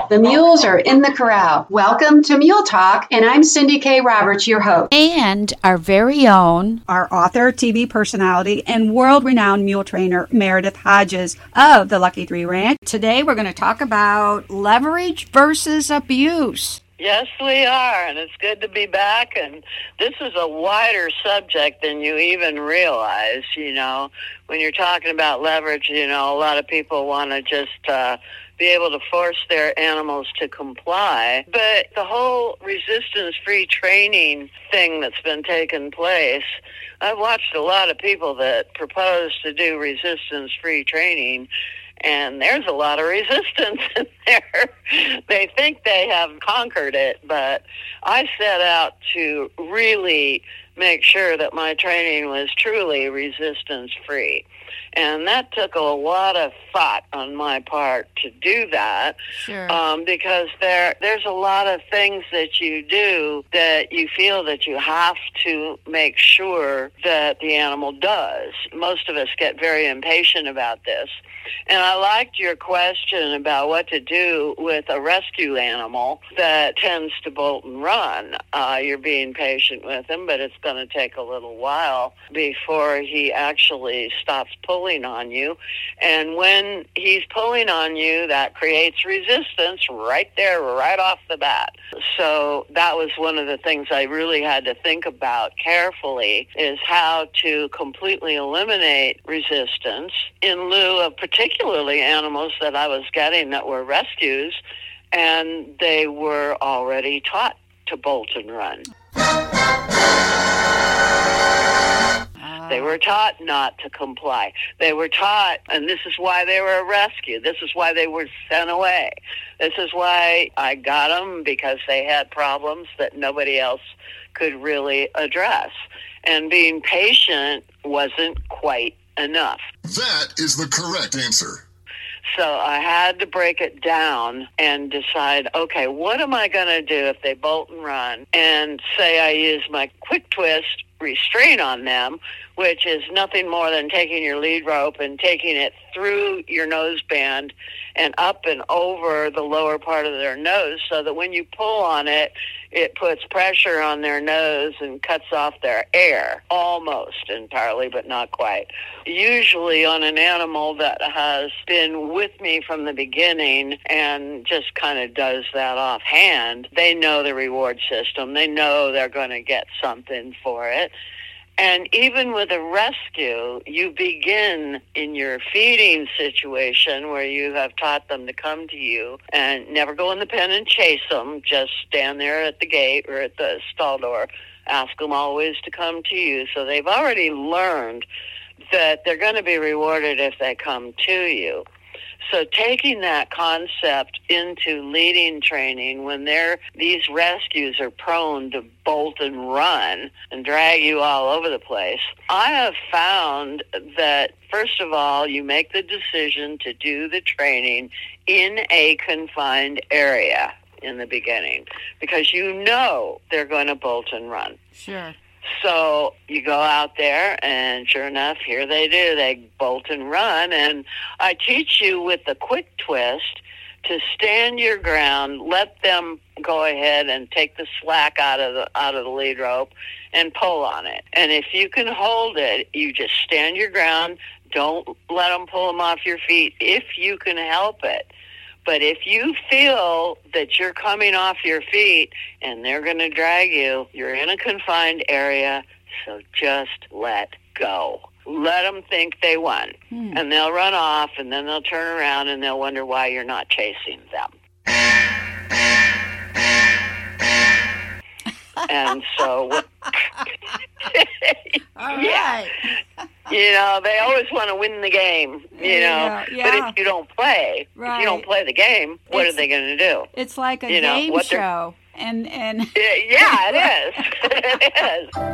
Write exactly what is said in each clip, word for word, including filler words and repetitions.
The mules are in the corral. Welcome to Mule Talk, and I'm Cindy K. Roberts, your host. And our very own, our author, T V personality, and world-renowned mule trainer, Meredith Hodges of the Lucky Three Ranch. Today we're going to talk about leverage versus abuse. Yes, we are, and it's good to be back, and this is a wider subject than you even realize, you know. When you're talking about leverage, you know, a lot of people want to just uh, be able to force their animals to comply, but the whole resistance-free training thing that's been taking place, I've watched a lot of people that propose to do resistance-free training, and there's a lot of resistance in there. They think they have conquered it, but I set out to really make sure that my training was truly resistance-free. And that took a lot of thought on my part to do that. Sure. Um, because there there's a lot of things that you do that you feel that you have to make sure that the animal does. Most of us get very impatient about this. And I liked your question about what to do with a rescue animal that tends to bolt and run. Uh, you're being patient with him, but it's going to take a little while before he actually stops pulling on you. And when he's pulling on you, that creates resistance right there, right off the bat. So that was one of the things I really had to think about carefully, is how to completely eliminate resistance in lieu of particularly animals that I was getting that were rescues, and they were already taught to bolt and run. They were taught not to comply. They were taught, and this is why they were a rescue. This is why they were sent away. This is why I got them, because they had problems that nobody else could really address. And being patient wasn't quite enough. That is the correct answer. So I had to break it down and decide, okay, what am I going to do if they bolt and run? And say I use my quick twist restraint on them, which is nothing more than taking your lead rope and taking it through your nose band and up and over the lower part of their nose, so that when you pull on it, it puts pressure on their nose and cuts off their air, almost entirely, but not quite. Usually on an animal that has been with me from the beginning and just kind of does that offhand, they know the reward system. They know they're going to get something for it. And even with a rescue, you begin in your feeding situation where you have taught them to come to you, and never go in the pen and chase them. Just stand there at the gate or at the stall door. Ask them always to come to you. So they've already learned that they're going to be rewarded if they come to you. So taking that concept into leading training, when they're, these rescues are prone to bolt and run and drag you all over the place, I have found that, first of all, you make the decision to do the training in a confined area in the beginning, because you know they're going to bolt and run. Sure. So you go out there, and sure enough, here they do. They bolt and run. And I teach you with the quick twist to stand your ground, let them go ahead and take the slack out of the out of the lead rope and pull on it. And if you can hold it, you just stand your ground. Don't let them pull them off your feet if you can help it. But if you feel that you're coming off your feet and they're going to drag you, you're in a confined area, so just let go. Let them think they won. Hmm. And they'll run off, and then they'll turn around and they'll wonder why you're not chasing them. And so, all yeah. right. You know, they always want to win the game, you Yeah, know. yeah. But if you don't play, Right. if you don't play the game, what It's- are they going to do? It's like a You know, game what they're- show. And, and Yeah, it is. It is.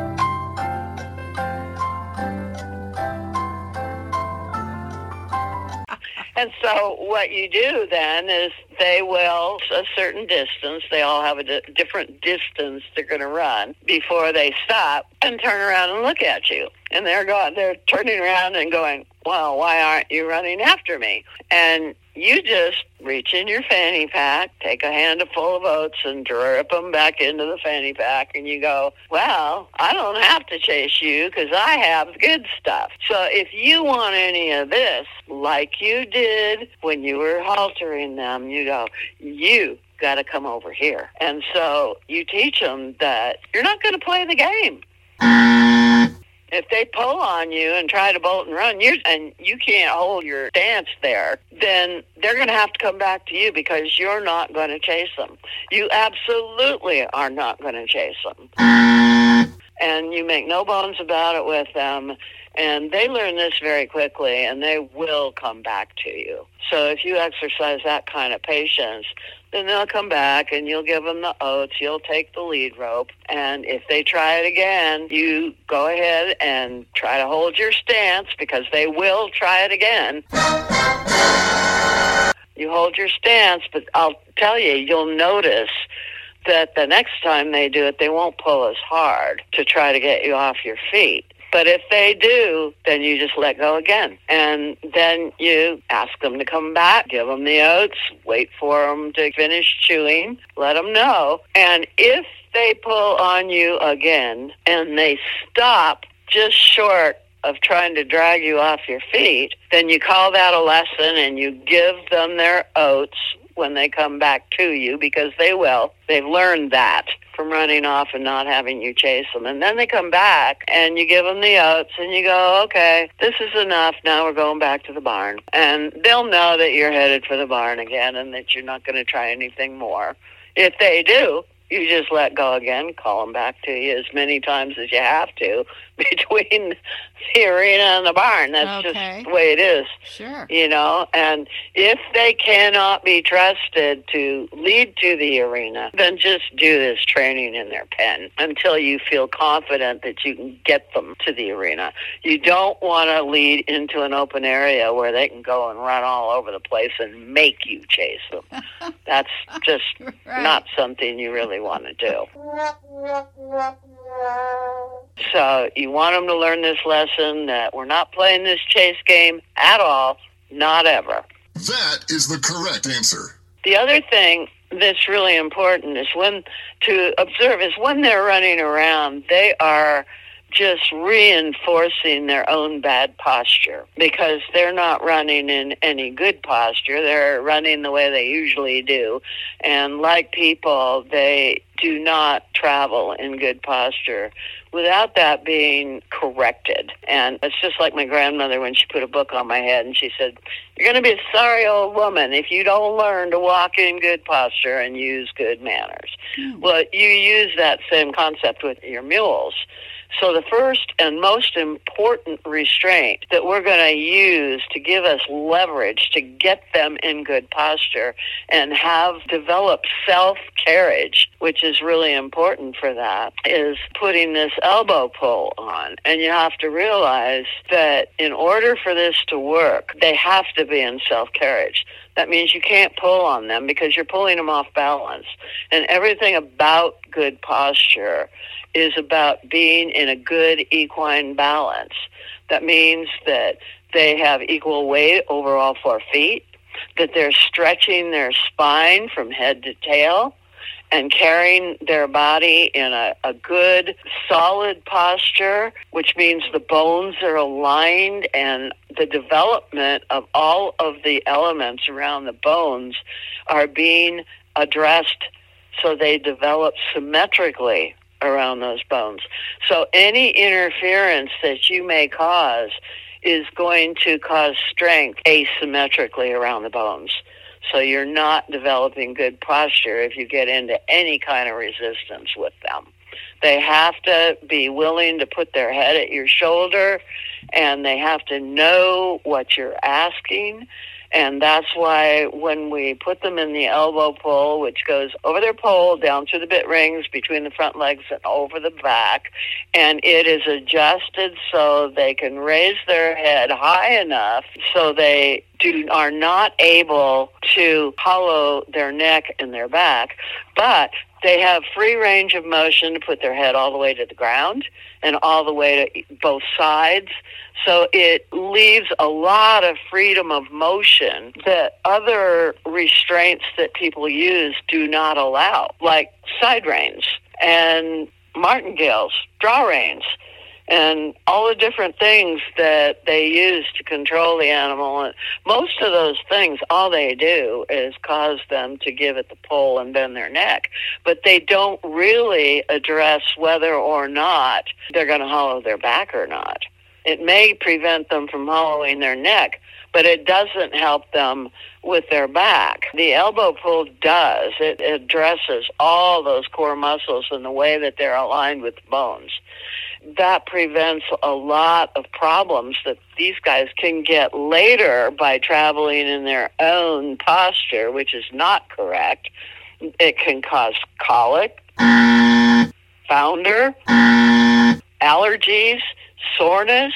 And so what you do then is they will, a certain distance, they all have a di- different distance they're going to run before they stop and turn around and look at you. And they're going, they're turning around and going, well, why aren't you running after me? And you just reach in your fanny pack, take a handful of oats and drip them back into the fanny pack, and you go, well, I don't have to chase you because I have the good stuff. So if you want any of this, like you did when you were haltering them, you go, you got to come over here. And so you teach them that you're not going to play the game. If they pull on you and try to bolt and run, you're, and you can't hold your stance there, then they're going to have to come back to you because you're not going to chase them. You absolutely are not going to chase them. And you make no bones about it with them. And they learn this very quickly, and they will come back to you. So if you exercise that kind of patience, then they'll come back, and you'll give them the oats. You'll take the lead rope. And if they try it again, you go ahead and try to hold your stance, because they will try it again. You hold your stance, but I'll tell you, you'll notice that the next time they do it, they won't pull as hard to try to get you off your feet. But if they do, then you just let go again. And then you ask them to come back, give them the oats, wait for them to finish chewing, let them know. And if they pull on you again and they stop just short of trying to drag you off your feet, then you call that a lesson and you give them their oats when they come back to you, because they will. They've learned that from running off and not having you chase them. And then they come back and you give them the oats and you go, okay, this is enough. Now we're going back to the barn. And they'll know that you're headed for the barn again and that you're not going to try anything more. If they do, you just let go again, call them back to you as many times as you have to between the arena and the barn. That's Okay. just the way it is. Sure. You know, and if they cannot be trusted to lead to the arena, then just do this training in their pen until you feel confident that you can get them to the arena. You don't want to lead into an open area where they can go and run all over the place and make you chase them. That's just Right. not something you really want to do. So you want them to learn this lesson that we're not playing this chase game at all, not ever. That is the correct answer. The other thing that's really important is when to observe is when they're running around, they are just reinforcing their own bad posture because they're not running in any good posture. They're running the way they usually do. And like people, they do not travel in good posture without that being corrected. And it's just like my grandmother when she put a book on my head and she said, you're going to be a sorry old woman if you don't learn to walk in good posture and use good manners. Mm. Well, you use that same concept with your mules. So the first and most important restraint that we're going to use to give us leverage to get them in good posture and have developed self-carriage, which is really important for that, is putting this elbow pull on. And you have to realize that in order for this to work, they have to be in self-carriage. That means you can't pull on them because you're pulling them off balance. And everything about good posture is about being in a good equine balance. That means that they have equal weight over all four feet, that they're stretching their spine from head to tail, and carrying their body in a, a good, solid posture, which means the bones are aligned and the development of all of the elements around the bones are being addressed so they develop symmetrically around those bones. So any interference that you may cause is going to cause strength asymmetrically around the bones. So you're not developing good posture if you get into any kind of resistance with them. They have to be willing to put their head at your shoulder, and they have to know what you're asking. And that's why when we put them in the elbow pull, which goes over their pole, down through the bit rings, between the front legs and over the back, and it is adjusted so they can raise their head high enough so they do are not able to hollow their neck and their back, but they have free range of motion to put their head all the way to the ground and all the way to both sides. So it leaves a lot of freedom of motion that other restraints that people use do not allow, like side reins and martingales, draw reins, and all the different things that they use to control the animal. And most of those things, all they do is cause them to give it the pull and bend their neck. But they don't really address whether or not they're going to hollow their back or not. It may prevent them from hollowing their neck, but it doesn't help them with their back. The elbow pull does. It addresses all those core muscles in the way that they're aligned with the bones. That prevents a lot of problems that these guys can get later by traveling in their own posture, which is not correct. It can cause colic, founder, allergies, soreness,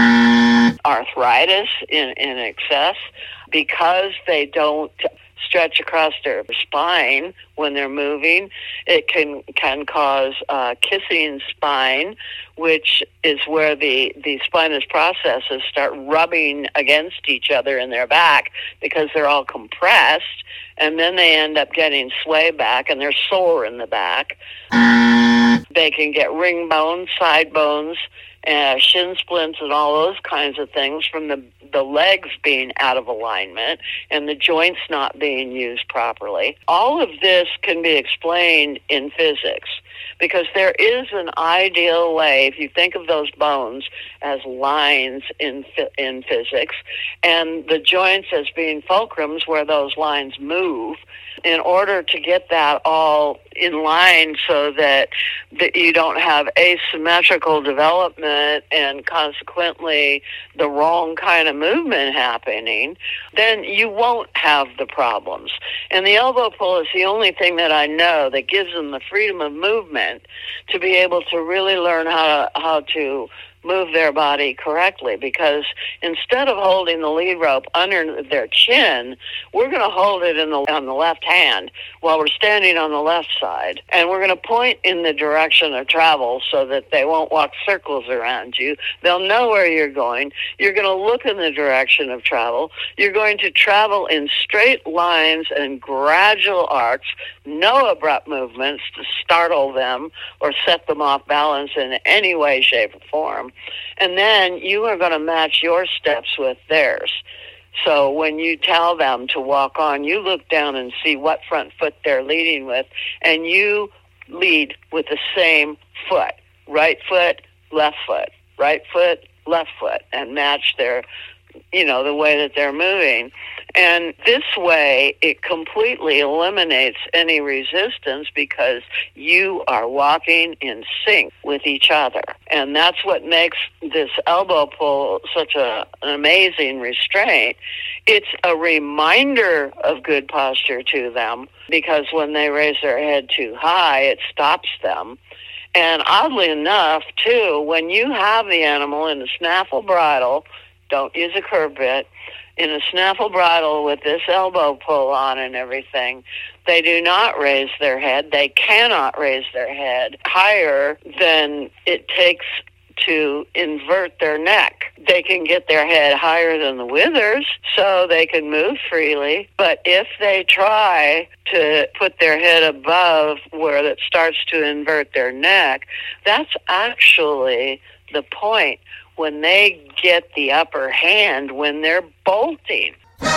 arthritis in, in excess, because they don't stretch across their spine when they're moving. It can can cause uh, kissing spine, which is where the, the spinous processes start rubbing against each other in their back because they're all compressed, and then they end up getting sway back and they're sore in the back. They can get ring bones, side bones, uh, shin splints, and all those kinds of things from the the legs being out of alignment and the joints not being used properly. All of this can be explained in physics because there is an ideal way, if you think of those bones as lines in in physics and the joints as being fulcrums where those lines move, in order to get that all in line so that, that you don't have asymmetrical development and consequently the wrong kind of movement happening, then you won't have the problems. And the elbow pull is the only thing that I know that gives them the freedom of movement to be able to really learn how to, how to move their body correctly, because instead of holding the lead rope under their chin, we're going to hold it in the on the left hand while we're standing on the left side, and we're going to point in the direction of travel so that they won't walk circles around you. They'll know where you're going. You're going to look in the direction of travel. You're going to travel in straight lines and gradual arcs, no abrupt movements to startle them or set them off balance in any way, shape, or form. And then you are going to match your steps with theirs. So when you tell them to walk on, you look down and see what front foot they're leading with, and you lead with the same foot. Right foot, left foot, right foot, left foot, and match their, you know, the way that they're moving. And this way, it completely eliminates any resistance because you are walking in sync with each other. And that's what makes this elbow pull such a, an amazing restraint. It's a reminder of good posture to them because when they raise their head too high, it stops them. And oddly enough, too, when you have the animal in a snaffle bridle, don't use a curb bit, in a snaffle bridle with this elbow pull on and everything, they do not raise their head. They cannot raise their head higher than it takes to invert their neck. They can get their head higher than the withers so they can move freely, but if they try to put their head above where it starts to invert their neck, that's actually the point when they get the upper hand when they're bolting.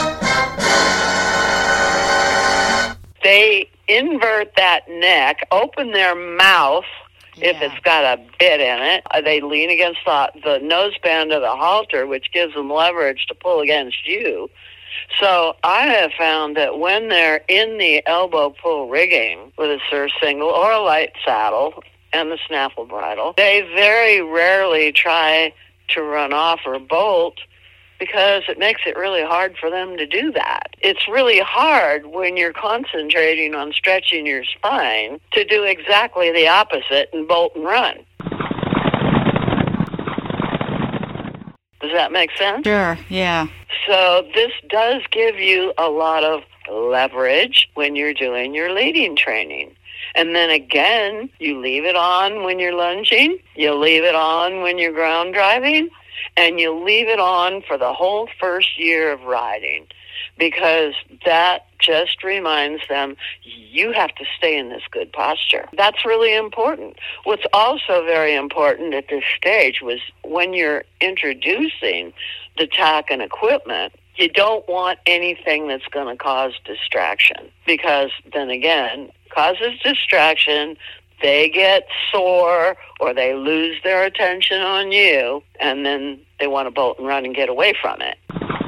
They invert that neck, open their mouth, yeah. If it's got a bit in it. They lean against the, the noseband of the halter, which gives them leverage to pull against you. So I have found that when they're in the elbow pull rigging with a surf single or a light saddle and the snaffle bridle, they very rarely try to run off or bolt because it makes it really hard for them to do that. It's really hard when you're concentrating on stretching your spine to do exactly the opposite and bolt and run. Does that make sense? Sure, yeah. So this does give you a lot of leverage when you're doing your leading training. And then again, you leave it on when you're lunging, you leave it on when you're ground driving, and you leave it on for the whole first year of riding, because that just reminds them you have to stay in this good posture. That's really important. What's also very important at this stage was when you're introducing the tack and equipment, you don't want anything that's going to cause distraction, because then again, causes distraction, they get sore or they lose their attention on you, and then they want to bolt and run and get away from it.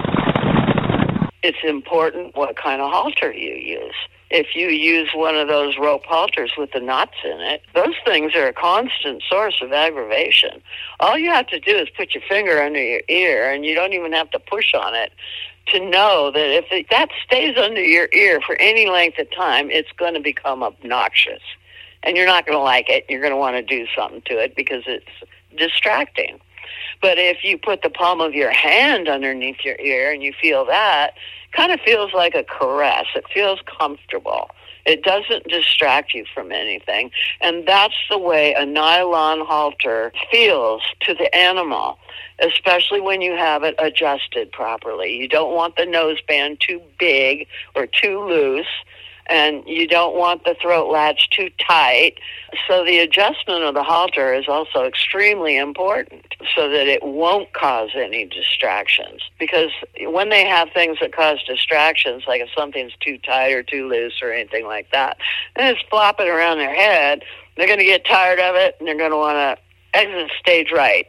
It's important what kind of halter you use. If you use one of those rope halters with the knots in it, those things are a constant source of aggravation. All you have to do is put your finger under your ear, and you don't even have to push on it, to know that if it, that stays under your ear for any length of time, it's going to become obnoxious. And you're not going to like it. You're going to want to do something to it because it's distracting. But if you put the palm of your hand underneath your ear and you feel that, kind of feels like a caress. It feels comfortable. It doesn't distract you from anything. And that's the way a nylon halter feels to the animal, especially when you have it adjusted properly. You don't want the noseband too big or too loose, and you don't want the throat latch too tight. So the adjustment of the halter is also extremely important so that it won't cause any distractions. Because when they have things that cause distractions, like if something's too tight or too loose or anything like that, and it's flopping around their head, they're going to get tired of it, and they're going to want to exit stage right.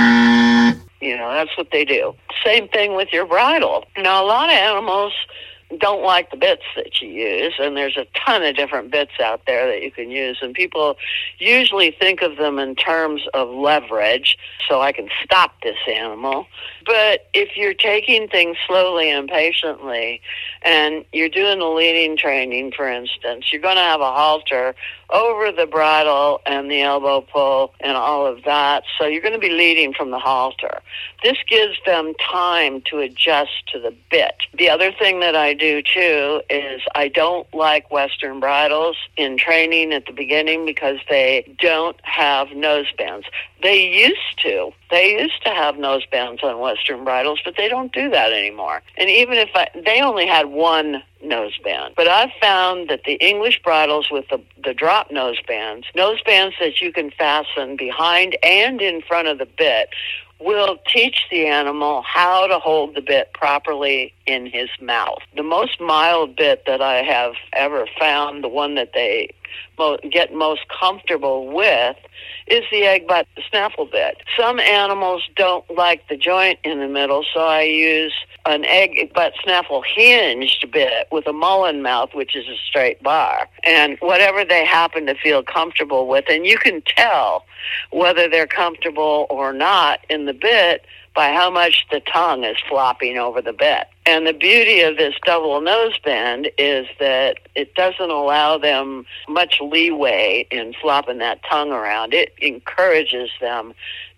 You know, that's what they do. Same thing with your bridle. Now, a lot of animals don't like the bits that you use, and there's a ton of different bits out there that you can use, and people usually think of them in terms of leverage, so I can stop this animal. But if you're taking things slowly and patiently, and you're doing the leading training, for instance, you're going to have a halter over the bridle and the elbow pull and all of that, so you're going to be leading from the halter. This gives them time to adjust to the bit. The other thing that I do too is I don't like Western bridles in training at the beginning because they don't have nosebands. They used to. They used to have nosebands on Western bridles, but they don't do that anymore. And even if I, they only had one noseband. But I've found that the English bridles with the, the drop nosebands, nosebands that you can fasten behind and in front of the bit, will teach the animal how to hold the bit properly in his mouth. The most mild bit that I have ever found, the one that they mo- get most comfortable with, is the egg butt snaffle bit. Some animals don't like the joint in the middle, so I use an egg butt snaffle hinged bit with a mullen mouth, which is a straight bar, and whatever they happen to feel comfortable with. And you can tell whether they're comfortable or not in the bit by how much the tongue is flopping over the bit. And the beauty of this double noseband is that it doesn't allow them much leeway in flopping that tongue around. It encourages them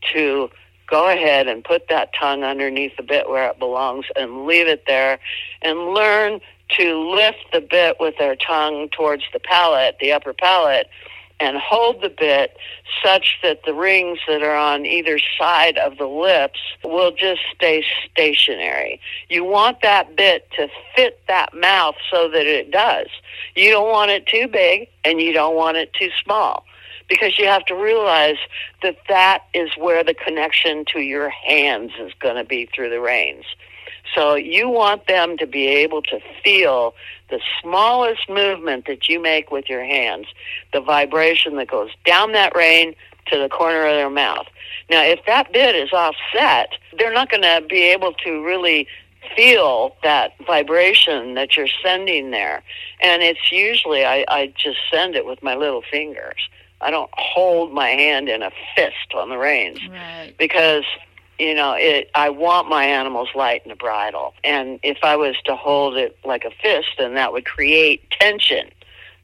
to go ahead and put that tongue underneath the bit where it belongs and leave it there, and learn to lift the bit with their tongue towards the palate, the upper palate, and hold the bit such that the rings that are on either side of the lips will just stay stationary. You want that bit to fit that mouth so that it does. You don't want it too big, and you don't want it too small, because you have to realize that that is where the connection to your hands is going to be through the reins. So you want them to be able to feel the smallest movement that you make with your hands, the vibration that goes down that rein to the corner of their mouth. Now, if that bit is offset, they're not going to be able to really feel that vibration that you're sending there. And it's usually, I, I just send it with my little fingers. I don't hold my hand in a fist on the reins. Right. Because, you know, it, I want my animals light in the bridle. And if I was to hold it like a fist, then that would create tension.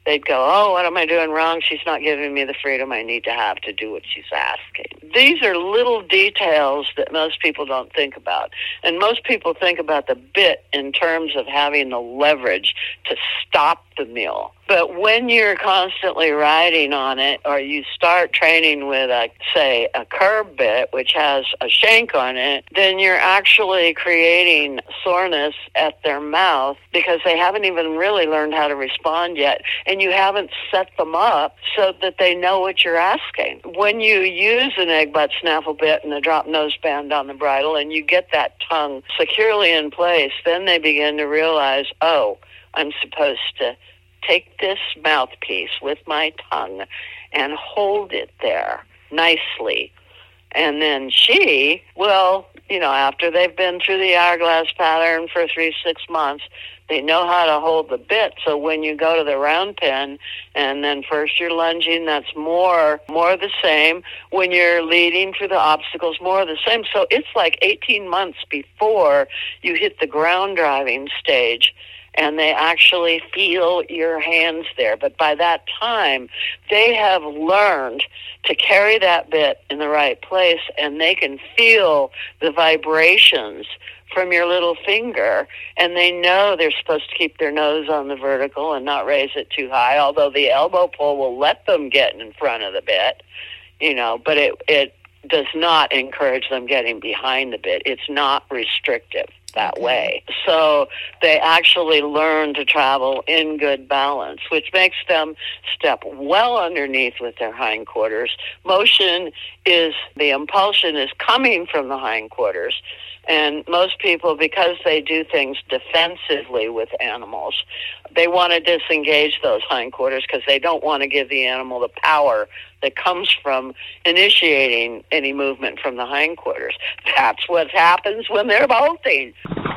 they'd go, oh, what am I doing wrong? She's not giving me the freedom I need to have to do what she's asking. These are little details that most people don't think about. And most people think about the bit in terms of having the leverage to stop the meal. But when you're constantly riding on it, or you start training with, a, say, a curb bit, which has a shank on it, then you're actually creating soreness at their mouth because they haven't even really learned how to respond yet, and you haven't set them up so that they know what you're asking. When you use an egg butt snaffle bit and a drop nose band on the bridle, and you get that tongue securely in place, then they begin to realize, oh, I'm supposed to take this mouthpiece with my tongue and hold it there nicely. And then she will, you know, after they've been through the hourglass pattern for three, six months, they know how to hold the bit. So when you go to the round pen and then first you're lunging, that's more, more the same. When you're leading through the obstacles, more of the same. So it's like eighteen months before you hit the ground driving stage, and they actually feel your hands there. But by that time, they have learned to carry that bit in the right place, and they can feel the vibrations from your little finger, and they know they're supposed to keep their nose on the vertical and not raise it too high, although the elbow pull will let them get in front of the bit, you know, but it, it does not encourage them getting behind the bit. It's not restrictive that okay. way. So they actually learn to travel in good balance, which makes them step well underneath with their hindquarters. Motion is, the impulsion is coming from the hindquarters. And most people, because they do things defensively with animals, they want to disengage those hindquarters because they don't want to give the animal the power that comes from initiating any movement from the hindquarters. That's what happens when they're bolting.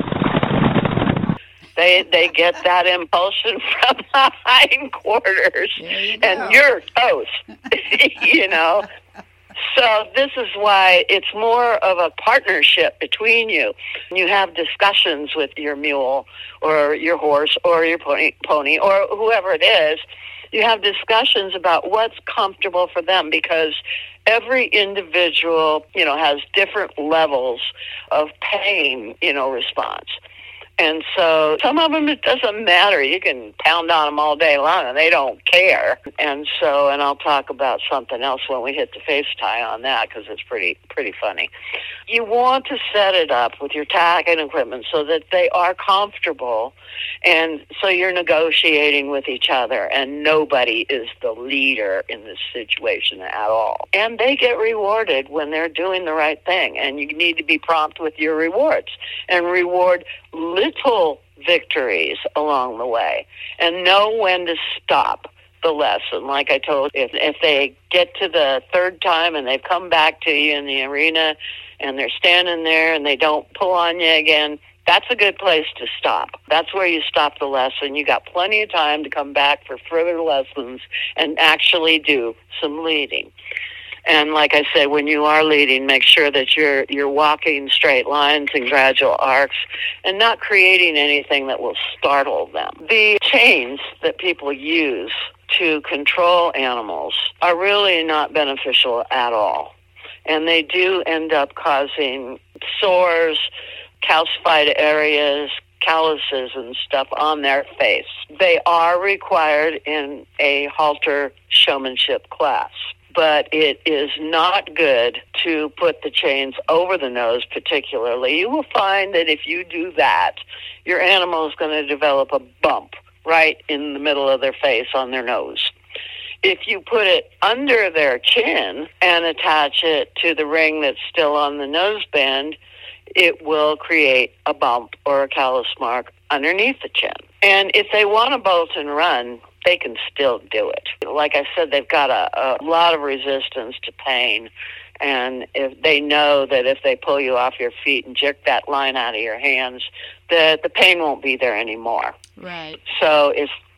They they get that impulsion from the hindquarters, you and you're toast, you know. So this is why it's more of a partnership between you. You have discussions with your mule or your horse or your pony, pony or whoever it is. You have discussions about what's comfortable for them, because every individual, you know, has different levels of pain, you know, response. And so some of them, it doesn't matter. You can pound on them all day long, and they don't care. And so, and I'll talk about something else when we hit the face tie on that, because it's pretty pretty funny. You want to set it up with your tack and equipment so that they are comfortable, and so you're negotiating with each other, and nobody is the leader in this situation at all. And they get rewarded when they're doing the right thing, and you need to be prompt with your rewards and reward little victories along the way, and know when to stop the lesson. Like I told you, if, if they get to the third time and they've come back to you in the arena and they're standing there and they don't pull on you again, that's a good place to stop. That's where you stop the lesson. You got plenty of time to come back for further lessons and actually do some leading. And like I said, when you are leading, make sure that you're you're walking straight lines and gradual arcs and not creating anything that will startle them. The chains that people use to control animals are really not beneficial at all. And they do end up causing sores, calcified areas, calluses and stuff on their face. They are required in a halter showmanship class. But it is not good to put the chains over the nose particularly. You will find that if you do that, your animal is going to develop a bump right in the middle of their face on their nose. If you put it under their chin and attach it to the ring that's still on the nose band, it will create a bump or a callus mark underneath the chin. And if they want to bolt and run, they can still do it. Like I said, they've got a, a lot of resistance to pain, and if they know that if they pull you off your feet and jerk that line out of your hands, that the pain won't be there anymore. Right. So if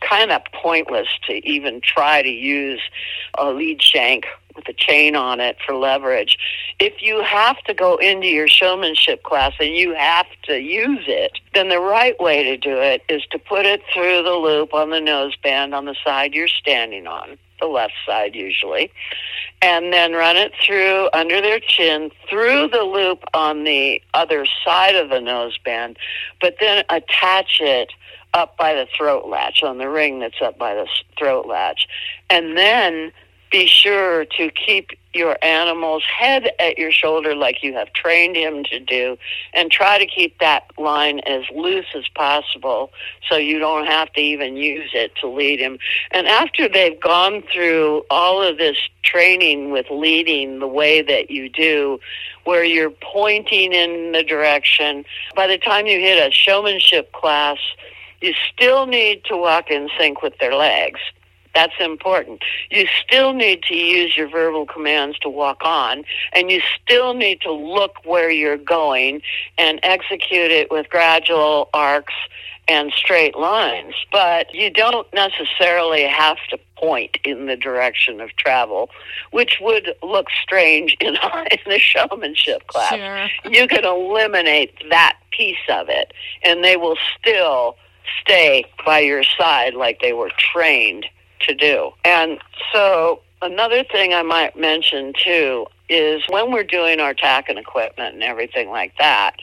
kind of pointless to even try to use a lead shank with a chain on it for leverage. If you have to go into your showmanship class and you have to use it, then the right way to do it is to put it through the loop on the noseband on the side you're standing on, the left side usually, and then run it through under their chin, through the loop on the other side of the noseband, but then attach it up by the throat latch, on the ring that's up by the throat latch. And then be sure to keep your animal's head at your shoulder like you have trained him to do, and try to keep that line as loose as possible so you don't have to even use it to lead him. And after they've gone through all of this training with leading the way that you do, where you're pointing in the direction, by the time you hit a showmanship class, you still need to walk in sync with their legs. That's important. You still need to use your verbal commands to walk on, and you still need to look where you're going and execute it with gradual arcs and straight lines. But you don't necessarily have to point in the direction of travel, which would look strange in a, in a showmanship class. Sure. You can eliminate that piece of it, and they will still stay by your side like they were trained to do. And so another thing I might mention too is when we're doing our tacking equipment and everything like that,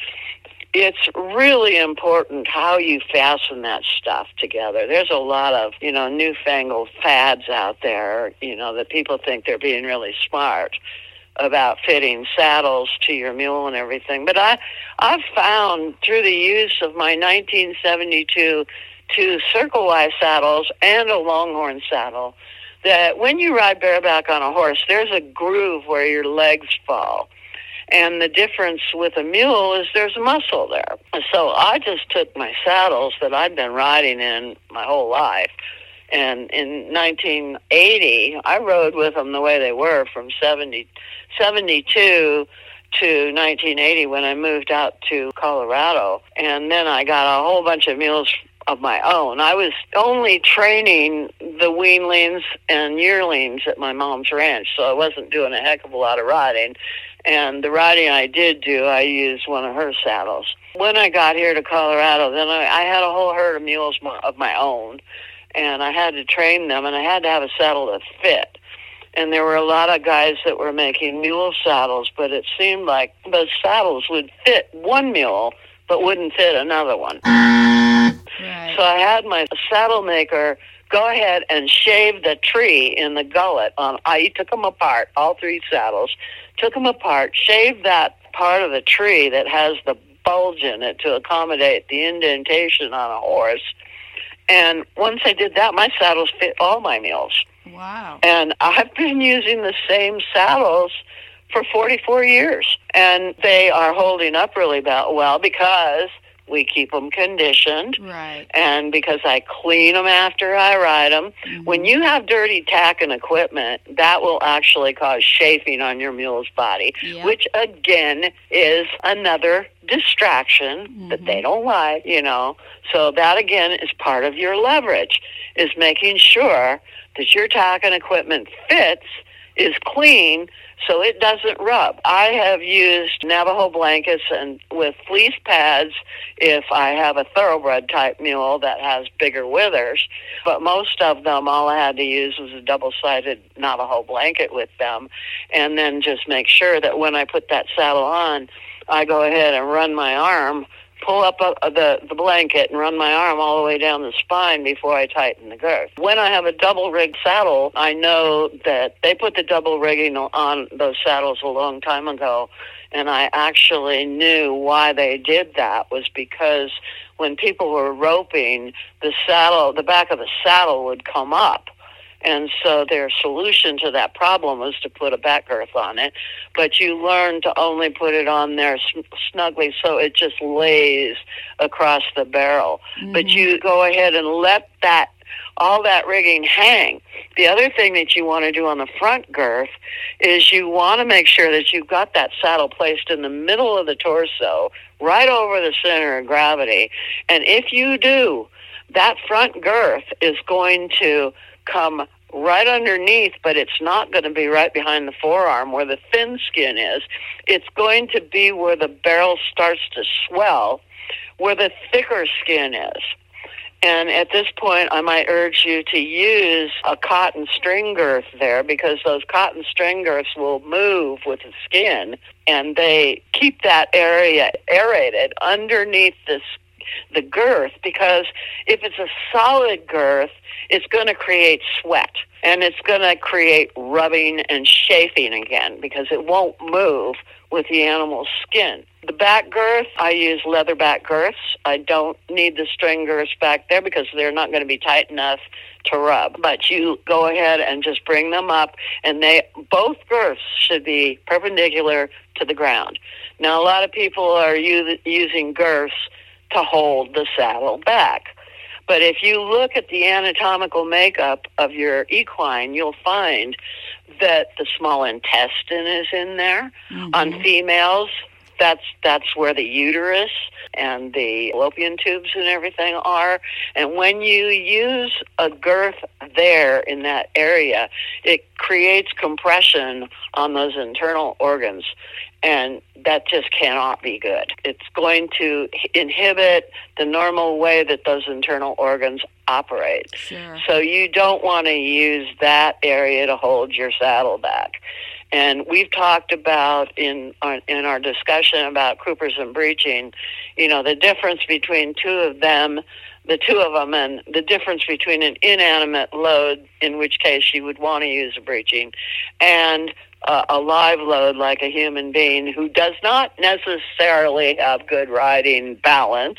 it's really important how you fasten that stuff together. There's a lot of, you know, newfangled fads out there, you know, that people think they're being really smart about fitting saddles to your mule and everything. But I, I've found through the use of my nineteen seventy-two two Circle-Y saddles and a Longhorn saddle that when you ride bareback on a horse, there's a groove where your legs fall. And the difference with a mule is there's muscle there. So I just took my saddles that I'd been riding in my whole life, and in nineteen eighty, I rode with them the way they were from seventy, seventy-two to nineteen eighty when I moved out to Colorado. And then I got a whole bunch of mules of my own. I was only training the weanlings and yearlings at my mom's ranch, so I wasn't doing a heck of a lot of riding. And the riding I did do, I used one of her saddles. When I got here to Colorado, then I, I had a whole herd of mules of my own, and I had to train them, and I had to have a saddle that fit. And there were a lot of guys that were making mule saddles, but it seemed like those saddles would fit one mule, but wouldn't fit another one. Right. So I had my saddle maker go ahead and shave the tree in the gullet. On, I took them apart, all three saddles, took them apart, shaved that part of the tree that has the bulge in it to accommodate the indentation on a horse. And once I did that, my saddles fit all my mules. Wow. And I've been using the same saddles for forty-four years. And they are holding up really well because we keep them conditioned. Right. And because I clean them after I ride them. Mm-hmm. When you have dirty tacking equipment, that will actually cause chafing on your mule's body, Yep. which again is another distraction Mm-hmm. that they don't like, you know. So that again is part of your leverage, is making sure that your tacking equipment fits, is clean, so it doesn't rub. I have used Navajo blankets and with fleece pads if I have a thoroughbred type mule that has bigger withers, but most of them, all I had to use was a double-sided Navajo blanket with them, and then just make sure that when I put that saddle on, I go ahead and run my arm, pull up a, the, the blanket and run my arm all the way down the spine before I tighten the girth. When I have a double-rigged saddle, I know that they put the double rigging on those saddles a long time ago, and I actually knew why they did that was because when people were roping, the saddle, the back of the saddle would come up. And so their solution to that problem was to put a back girth on it. But you learn to only put it on there snugly so it just lays across the barrel. Mm-hmm. But you go ahead and let that all that rigging hang. The other thing that you want to do on the front girth is you want to make sure that you've got that saddle placed in the middle of the torso, right over the center of gravity. And if you do, that front girth is going to come right underneath, but it's not going to be right behind the forearm where the thin skin is. It's going to be where the barrel starts to swell, where the thicker skin is. And at this point, I might urge you to use a cotton string girth there, because those cotton string girths will move with the skin, and they keep that area aerated underneath this the girth, because if it's a solid girth, it's going to create sweat, and it's going to create rubbing and chafing again, because it won't move with the animal's skin. The back girth, I use leather back girths. I don't need the string girths back there because they're not going to be tight enough to rub. But you go ahead and just bring them up, and they both girths should be perpendicular to the ground. Now, a lot of people are u- using girths to hold the saddle back. But if you look at the anatomical makeup of your equine, you'll find that the small intestine is in there. Mm-hmm. On females, that's that's where the uterus and the fallopian tubes and everything are. And when you use a girth there in that area, it creates compression on those internal organs. And that just cannot be good. It's going to inhibit the normal way that those internal organs operate. Sure. So you don't want to use that area to hold your saddle back. And we've talked about in our, in our discussion about croupers and breeching, you know, the difference between two of them, the two of them, and the difference between an inanimate load, in which case you would want to use a breeching, and Uh, a live load like a human being who does not necessarily have good riding balance,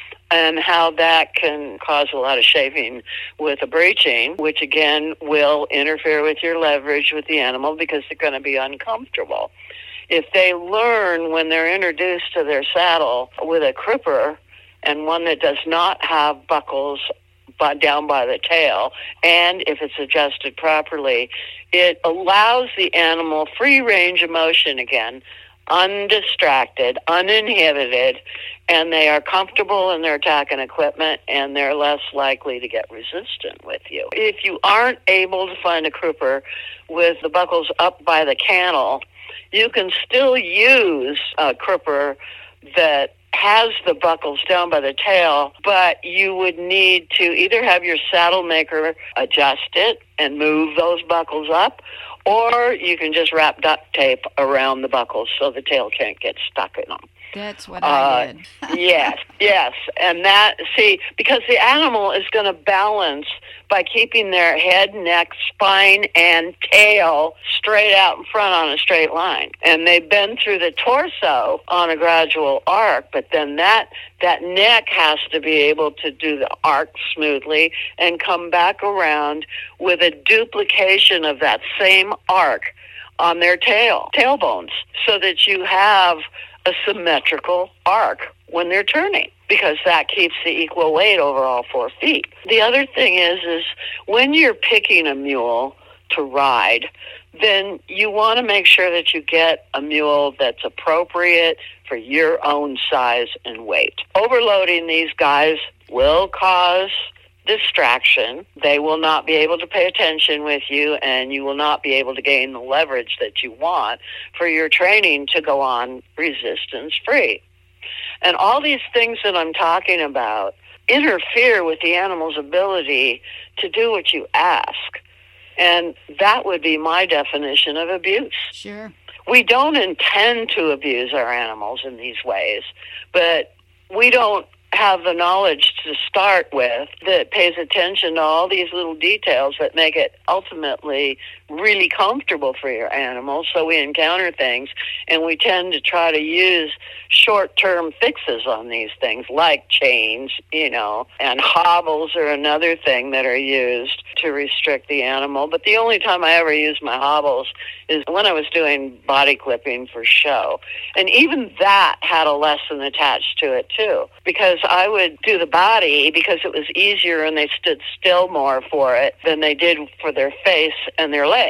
and how that can cause a lot of chafing with a breeching, which again will interfere with your leverage with the animal because they're going to be uncomfortable. If they learn when they're introduced to their saddle with a cripper, and one that does not have buckles by, down by the tail, and if it's adjusted properly, it allows the animal free range of motion again, undistracted, uninhibited, and they are comfortable in their attacking equipment, and they're less likely to get resistant with you. If you aren't able to find a cripper with the buckles up by the cantle, you can still use a cripper that has the buckles down by the tail, but you would need to either have your saddle maker adjust it and move those buckles up, or you can just wrap duct tape around the buckles so the tail can't get stuck in them. That's what uh, I did. yes, yes. And that, see, because the animal is going to balance by keeping their head, neck, spine, and tail straight out in front on a straight line. And they bend through the torso on a gradual arc, but then that that neck has to be able to do the arc smoothly and come back around with a duplication of that same arc on their tail, tailbones, so that you have a symmetrical arc when they're turning, because that keeps the equal weight over all four feet. The other thing is, is when you're picking a mule to ride, then you want to make sure that you get a mule that's appropriate for your own size and weight. Overloading these guys will cause distraction. They will not be able to pay attention with you, and you will not be able to gain the leverage that you want for your training to go on resistance-free. And all these things that I'm talking about interfere with the animal's ability to do what you ask. And that would be my definition of abuse. Sure. We don't intend to abuse our animals in these ways, but we don't have the knowledge to start with that pays attention to all these little details that make it ultimately really comfortable for your animal. So we encounter things, and we tend to try to use short-term fixes on these things, like chains, you know, and hobbles are another thing that are used to restrict the animal. But the only time I ever use my hobbles is when I was doing body clipping for show. And even that had a lesson attached to it, too, because I would do the body because it was easier and they stood still more for it than they did for their face and their legs.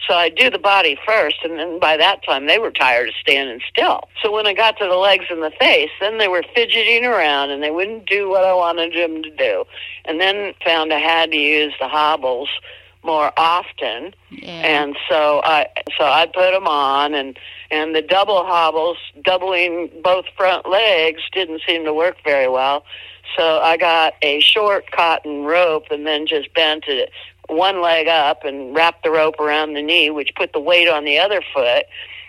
So I do the body first, and then by that time they were tired of standing still. So when I got to the legs and the face, then they were fidgeting around, and they wouldn't do what I wanted them to do. And then found I had to use the hobbles more often, Yeah. and so I so I put them on, and and the double hobbles, doubling both front legs, didn't seem to work very well. So I got a short cotton rope and then just bent it one leg up and wrapped the rope around the knee, which put the weight on the other foot.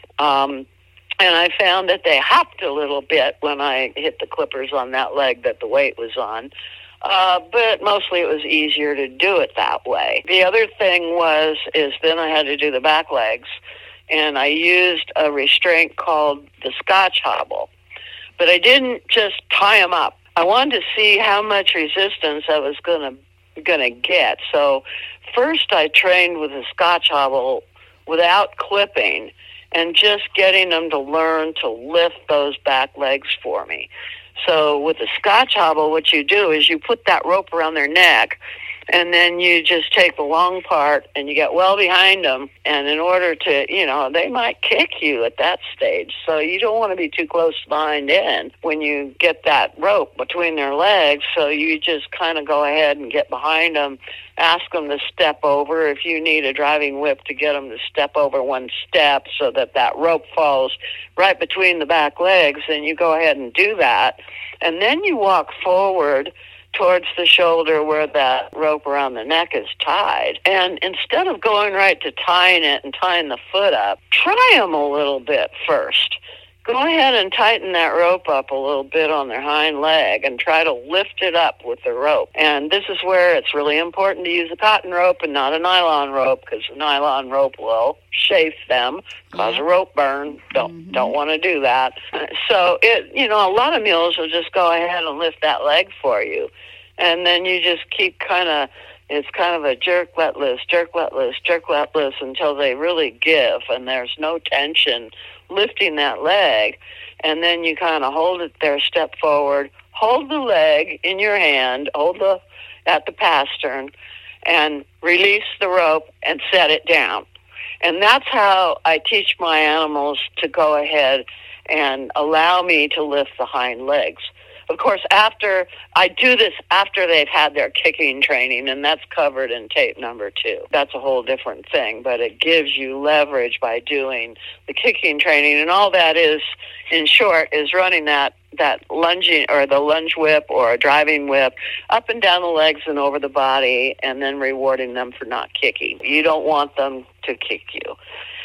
Um, and I found that they hopped a little bit when I hit the clippers on that leg that the weight was on. Uh, but mostly it was easier to do it that way. The other thing was, is then I had to do the back legs, and I used a restraint called the Scotch hobble. But I didn't just tie them up. I wanted to see how much resistance I was going to going to get. So first I trained with the Scotch hobble without clipping and just getting them to learn to lift those back legs for me. So with the Scotch hobble, what you do is you put that rope around their neck, and then you just take the long part and you get well behind them. And in order to, you know, they might kick you at that stage. So you don't want to be too close behind in when you get that rope between their legs. So you just kind of go ahead and get behind them, ask them to step over. If you need a driving whip to get them to step over one step so that that rope falls right between the back legs, then you go ahead and do that. And then you walk forward towards the shoulder where that rope around the neck is tied. And instead of going right to tying it and tying the foot up, try them a little bit first. Go ahead and tighten that rope up a little bit on their hind leg and try to lift it up with the rope. And this is where it's really important to use a cotton rope and not a nylon rope, because the nylon rope will chafe them, cause a rope burn. Don't Mm-hmm. don't want to do that. So it you know a lot of mules will just go ahead and lift that leg for you, and then you just keep kind of. It's kind of a jerk, let loose, jerk, let loose, jerk, let loose until they really give and there's no tension lifting that leg. And then you kind of hold it there, step forward, hold the leg in your hand, hold the at the pastern, and release the rope and set it down. And that's how I teach my animals to go ahead and allow me to lift the hind legs. Of course, after I do this after they've had their kicking training, and that's covered in tape number two. That's a whole different thing, but it gives you leverage by doing the kicking training. And all that is, in short, is running that, that lunging or the lunge whip or a driving whip up and down the legs and over the body, and then rewarding them for not kicking. You don't want them to kick you.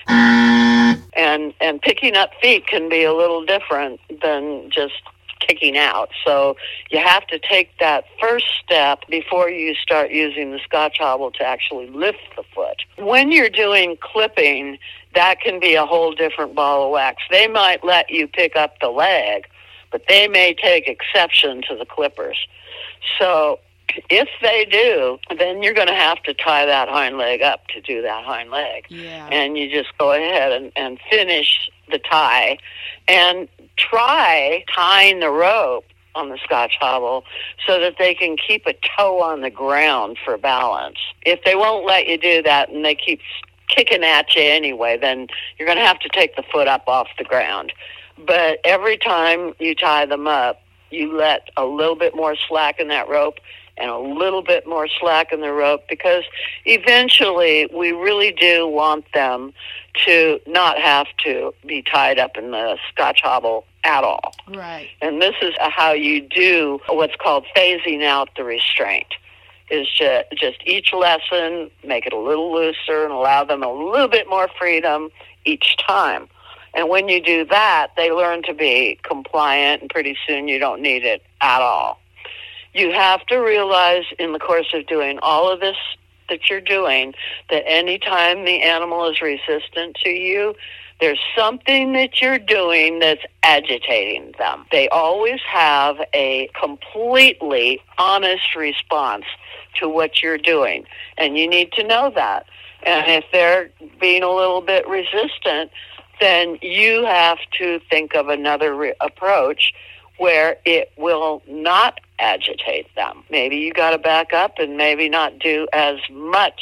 And and picking up feet can be a little different than just kicking out. So you have to take that first step before you start using the Scotch hobble to actually lift the foot. When you're doing clipping, that can be a whole different ball of wax. They might let you pick up the leg, but they may take exception to the clippers. So if they do, then you're going to have to tie that hind leg up to do that hind leg. Yeah. And you just go ahead and, and finish the tie and try tying the rope on the Scotch hobble so that they can keep a toe on the ground for balance. If they won't let you do that and they keep kicking at you anyway, then you're going to have to take the foot up off the ground. But every time you tie them up, you let a little bit more slack in that rope and a little bit more slack in the rope, because eventually we really do want them to not have to be tied up in the Scotch hobble at all. Right. And this is how you do what's called phasing out the restraint. Is just, just each lesson, make it a little looser and allow them a little bit more freedom each time. And when you do that, they learn to be compliant, and pretty soon you don't need it at all. You have to realize in the course of doing all of this that you're doing that anytime the animal is resistant to you, there's something that you're doing that's agitating them. They always have a completely honest response to what you're doing, and you need to know that. And if they're being a little bit resistant, then you have to think of another re- approach where it will not agitate them. Maybe you got to back up and maybe not do as much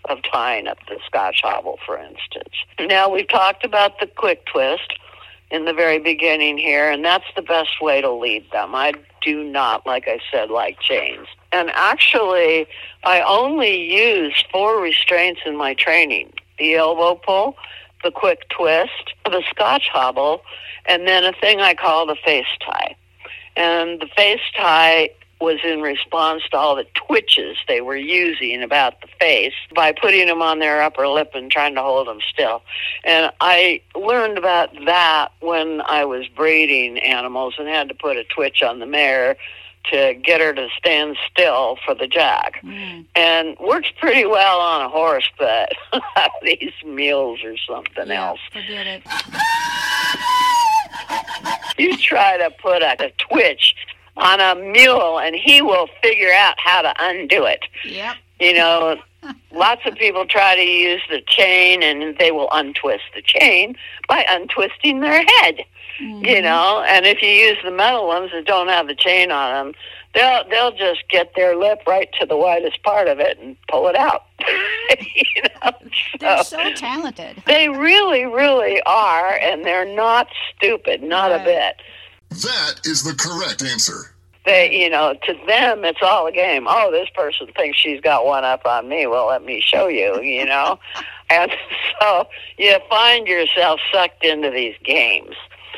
of tying up the Scotch hobble, for instance. Now, we've talked about the quick twist in the very beginning here, and that's the best way to lead them. I do not, like I said, like chains. And actually, I only use four restraints in my training: the elbow pull, the quick twist, the Scotch hobble, and then a thing I call the face tie. And the face tie was in response to all the twitches they were using about the face by putting them on their upper lip and trying to hold them still. And I learned about that when I was breeding animals and had to put a twitch on the mare to get her to stand still for the jack. Mm. And works pretty well on a horse, but these mules or something yeah, else. Forget it. You try to put a, a twitch on a mule, and he will figure out how to undo it. Yep. You know, lots of people try to use the chain, and they will untwist the chain by untwisting their head. Mm-hmm. You know, and if you use the metal ones that don't have the chain on them, they'll they'll just get their lip right to the widest part of it and pull it out. You know, they're so, so talented. They really, really are, and they're not stupid, not right. a bit. That is the correct answer. They, you know, to them, it's all a game. Oh, this person thinks she's got one up on me. Well, let me show you, you know. And so you find yourself sucked into these games.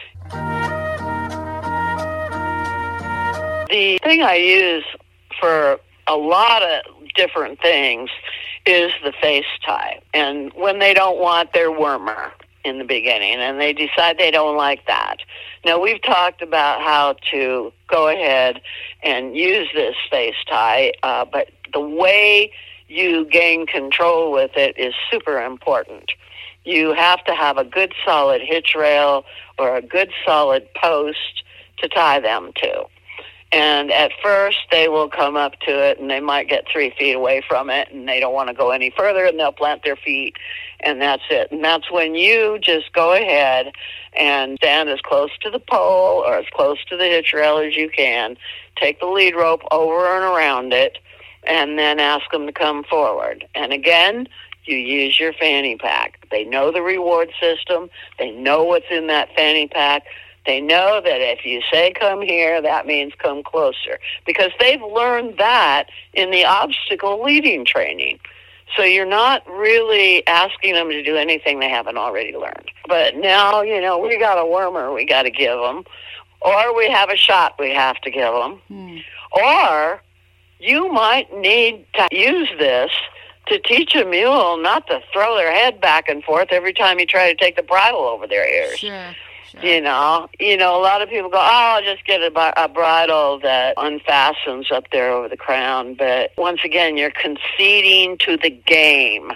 The thing I use for a lot of different things is the face tie. And when they don't want their wormer in the beginning, and they decide they don't like that. Now, we've talked about how to go ahead and use this face tie, uh, but the way you gain control with it is super important. You have to have a good solid hitch rail or a good solid post to tie them to. And at first, they will come up to it, and they might get three feet away from it, and they don't want to go any further, and they'll plant their feet, and that's it. And that's when you just go ahead and stand as close to the pole or as close to the hitch rail as you can, take the lead rope over and around it, and then ask them to come forward. And again, you use your fanny pack. They know the reward system. They know what's in that fanny pack. They know that if you say come here, that means come closer, because they've learned that in the obstacle leading training. So you're not really asking them to do anything they haven't already learned. But now, you know, we got a wormer we got to give them, or we have a shot we have to give them, hmm. or you might need to use this to teach a mule not to throw their head back and forth every time you try to take the bridle over their ears. Sure. You know, you know, a lot of people go, oh, I'll just get a, a bridle that unfastens up there over the crown. But once again, you're conceding to the game.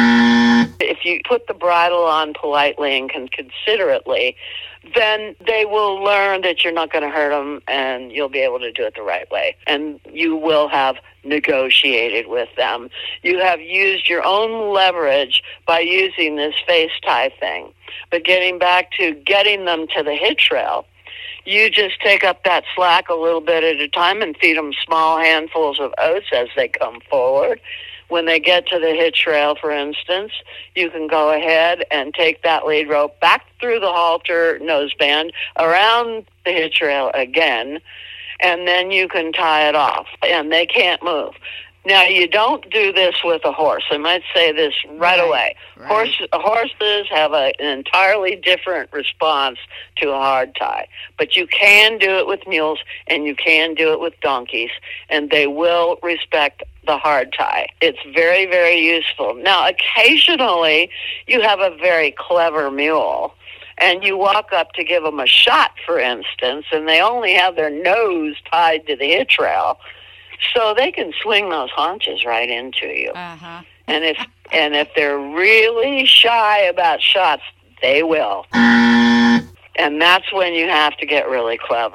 If you put the bridle on politely and considerately, then they will learn that you're not going to hurt them, and you'll be able to do it the right way. And you will have negotiated with them. You have used your own leverage by using this face tie thing. But getting back to getting them to the hitch rail, you just take up that slack a little bit at a time and feed them small handfuls of oats as they come forward. When they get to the hitch rail, for instance, you can go ahead and take that lead rope back through the halter noseband, around the hitch rail again, and then you can tie it off, and they can't move. Now, you don't do this with a horse. I might say this right, right away. Right. Horse, horses have a, an entirely different response to a hard tie. But you can do it with mules, and you can do it with donkeys, and they will respect the hard tie. It's very, very useful. Now, occasionally, you have a very clever mule, and you walk up to give them a shot, for instance, and they only have their nose tied to the hitch rail. So they can swing those haunches right into you. Uh-huh. And if and if they're really shy about shots, they will. And that's when you have to get really clever.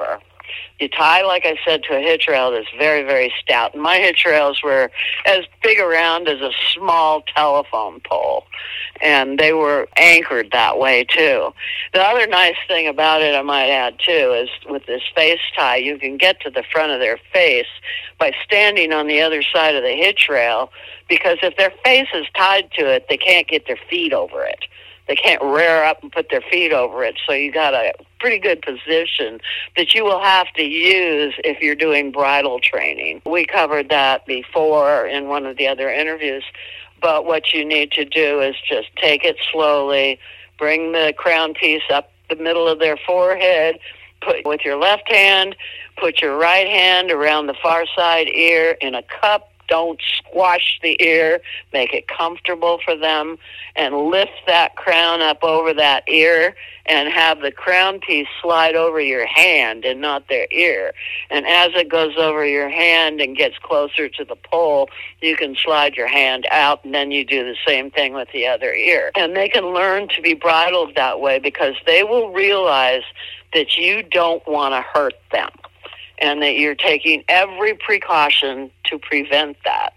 You tie, like I said, to a hitch rail that's very, very stout. And my hitch rails were as big around as a small telephone pole, and they were anchored that way, too. The other nice thing about it, I might add, too, is with this face tie, you can get to the front of their face by standing on the other side of the hitch rail, because if their face is tied to it, they can't get their feet over it. They can't rear up and put their feet over it, so you got a pretty good position that you will have to use if you're doing bridle training. We covered that before in one of the other interviews, but what you need to do is just take it slowly, bring the crown piece up the middle of their forehead, put with your left hand, put your right hand around the far side ear in a cup. Don't squash the ear. Make it comfortable for them, and lift that crown up over that ear and have the crown piece slide over your hand and not their ear. And as it goes over your hand and gets closer to the pole, you can slide your hand out, and then you do the same thing with the other ear. And they can learn to be bridled that way, because they will realize that you don't want to hurt them, and that you're taking every precaution to prevent that.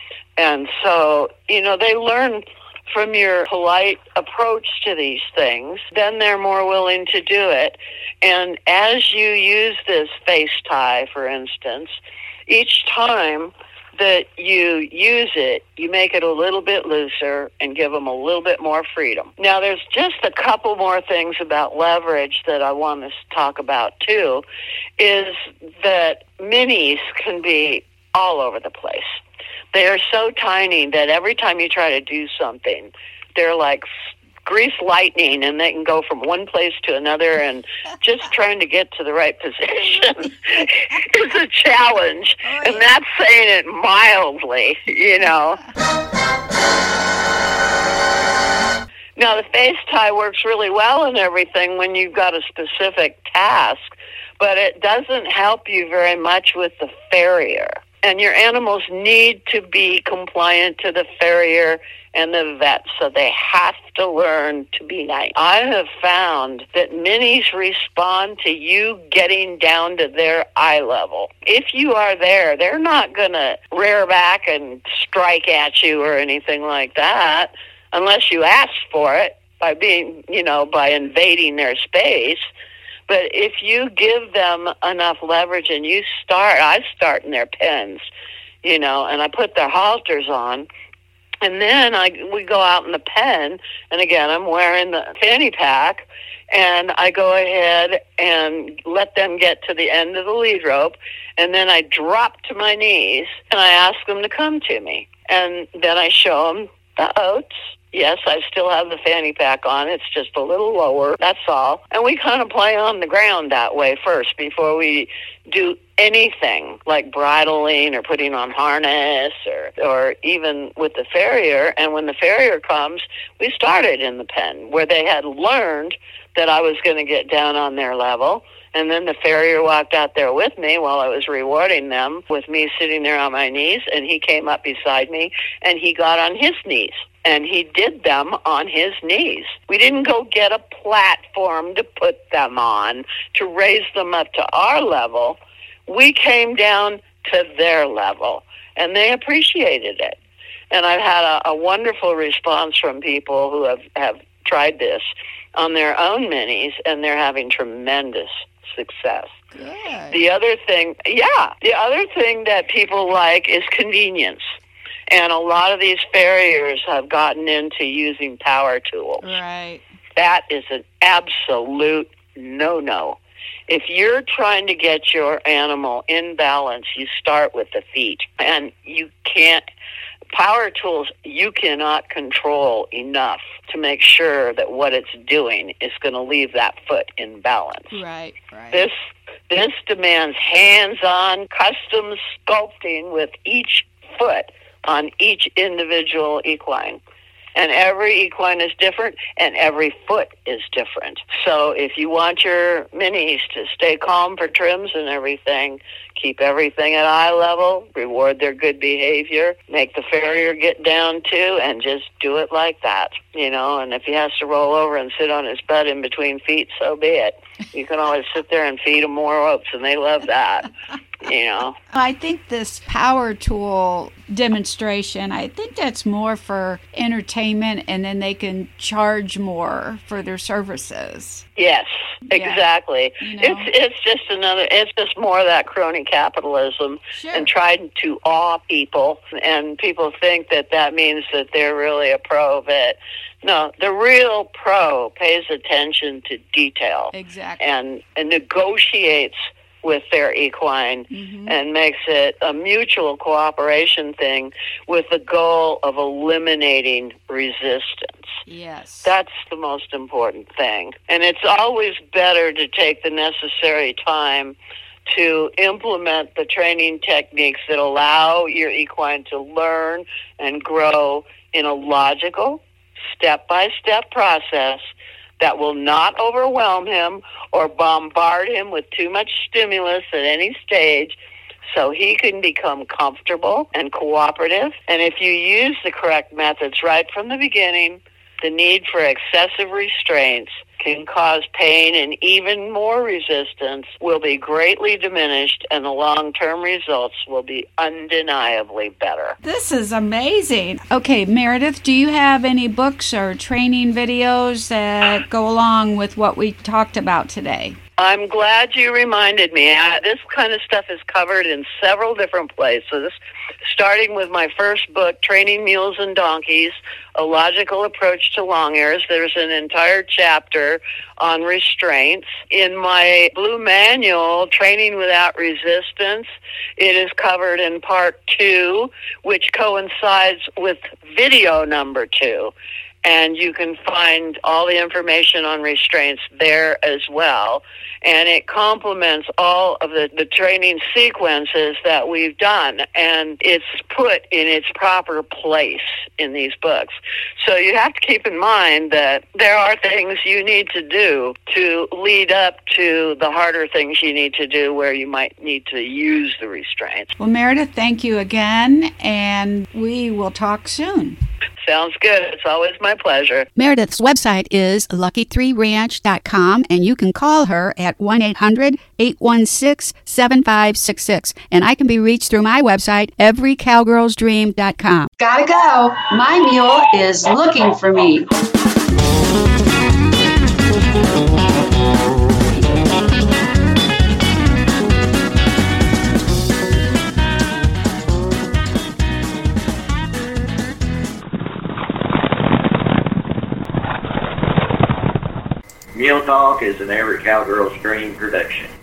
And so, you know, they learn from your polite approach to these things, then they're more willing to do it. And as you use this face tie, for instance, each time that you use it, you make it a little bit looser and give them a little bit more freedom. Now, there's just a couple more things about leverage that I want to talk about, too, is that minis can be all over the place. They are so tiny that every time you try to do something, they're like grease lightning, and they can go from one place to another, and just trying to get to the right position is a challenge. Oh, yeah. And that's saying it mildly, you know. Now, the face tie works really well and everything when you've got a specific task, but it doesn't help you very much with the farrier. And your animals need to be compliant to the farrier and the vet, so they have to learn to be nice. I have found that minis respond to you getting down to their eye level. If you are there, they're not going to rear back and strike at you or anything like that, unless you ask for it by being, you know, by invading their space. But if you give them enough leverage and you start, I start in their pens, you know, and I put their halters on, and then I we go out in the pen, and again, I'm wearing the fanny pack, and I go ahead and let them get to the end of the lead rope, and then I drop to my knees, and I ask them to come to me. And then I show them the oats. Yes, I still have the fanny pack on. It's just a little lower. That's all. And we kind of play on the ground that way first before we do anything like bridling or putting on harness or, or even with the farrier. And when the farrier comes, we started in the pen where they had learned that I was going to get down on their level. And then the farrier walked out there with me while I was rewarding them with me sitting there on my knees. And he came up beside me and he got on his knees. And he did them on his knees. We didn't go get a platform to put them on to raise them up to our level. We came down to their level, and they appreciated it. And I've had a, a wonderful response from people who have, have tried this on their own minis, and they're having tremendous success. Good. The other thing, yeah, the other thing that people like is convenience. And a lot of these farriers have gotten into using power tools. Right. That is an absolute no-no. If you're trying to get your animal in balance, you start with the feet. And you can't, power tools, you cannot control enough to make sure that what it's doing is going to leave that foot in balance. Right, right. This, this demands hands-on custom sculpting with each foot on each individual equine. And every equine is different, and every foot is different. So if you want your minis to stay calm for trims and everything, keep everything at eye level, reward their good behavior, make the farrier get down too, and just do it like that, you know. And if he has to roll over and sit on his butt in between feet, so be it. You can always sit there and feed them more ropes, and they love that. You know, I think this power tool demonstration, I think that's more for entertainment, and then they can charge more for their services. Yes, exactly. Yeah. You know? It's it's just another. It's just more of that crony capitalism Sure. and trying to awe people, and people think that that means that they're really a pro of it. No, the real pro pays attention to detail Exactly. and, and negotiates with their equine Mm-hmm. and makes it a mutual cooperation thing with the goal of eliminating resistance. Yes. That's the most important thing. And it's always better to take the necessary time to implement the training techniques that allow your equine to learn and grow in a logical, step-by-step process that will not overwhelm him or bombard him with too much stimulus at any stage, so he can become comfortable and cooperative. And if you use the correct methods right from the beginning, the need for excessive restraints can cause pain, and even more resistance will be greatly diminished, and the long-term results will be undeniably better. This is amazing. Okay, Meredith, do you have any books or training videos that go along with what we talked about today? I'm glad you reminded me. I, this kind of stuff is covered in several different places, starting with my first book, Training Mules and Donkeys, A Logical Approach to Long Ears. There's an entire chapter on restraints. In my blue manual, Training Without Resistance, it is covered in part two, which coincides with video number two. And you can find all the information on restraints there as well. And it complements all of the, the training sequences that we've done. And it's put in its proper place in these books. So you have to keep in mind that there are things you need to do to lead up to the harder things you need to do where you might need to use the restraints. Well, Meredith, thank you again, and we will talk soon. Sounds good. It's always my pleasure. Meredith's website is lucky three ranch dot com, and you can call her at one eight hundred, eight one six, seven five six six. And I can be reached through my website, every cowgirls dream dot com. Gotta go. My mule is looking for me. Mule Talk is an Every Cowgirl's Dream production.